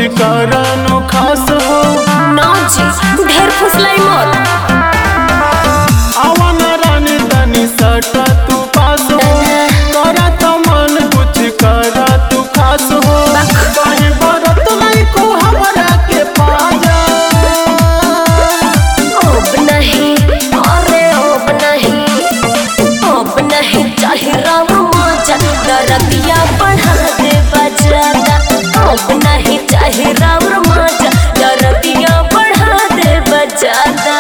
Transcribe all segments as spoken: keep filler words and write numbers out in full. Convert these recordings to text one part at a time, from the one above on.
करनो खास हो ना जी ढेर फुसलाई मत आवन रानी तनी सटा तू पास हो करा तो मन कुछ करा तू खास हो कहीं बरत नहीं को हमरा के पाजा अब नहीं अरे अब नहीं अब नहीं चाहे राम मजा दरदिया बढ़ा दे बजाता अब नहीं चाहे राम मजा दरदिया बढ़ा दे बजाता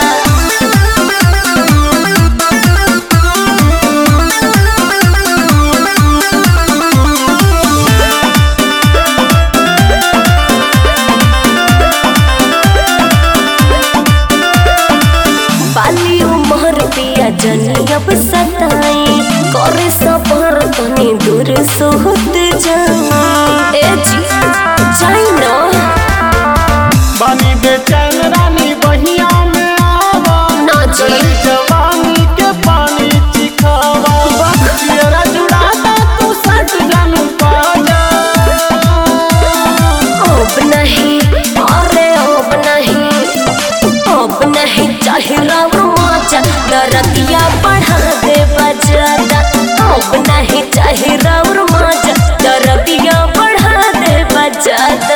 बाली उमर पिया जनी अब सताई करे सबर तनी दूर सोहत जाई ए जी जाई ना बानी बेचैन रानी बहिया में आवा ना जी जवानी के पानी चिखावा तेरा जुड़ाता तू सट जानू पाजा अब नहीं अरे अब नहीं अब नहीं चाहे राम मजा दरदिया बढ़ा दे बजाता अब नहीं चाहे राम मजा दरदिया बढ़ा दे बजाता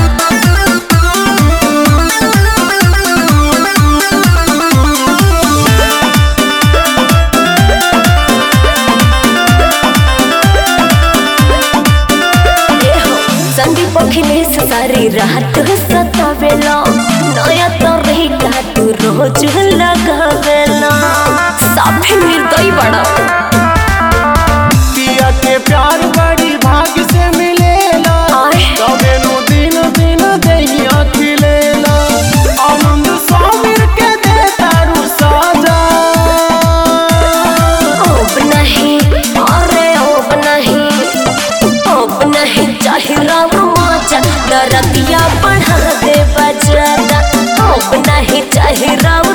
संदीप अखिलेश सारी रात सतावेला नया तरीका तू रोज लगावेला साफे निर्दयी बड़ा पिया के प्यार बड़ी भाग्य से मिलेला कबे नु दिन दिन दहिया खिलेला आनंद सामिर के दे तारू साजा अब नहीं अरे अब नहीं अब नहीं चाहे राम मजा दरदिया बढ़ा दे बजाता अब नहीं चाहे राम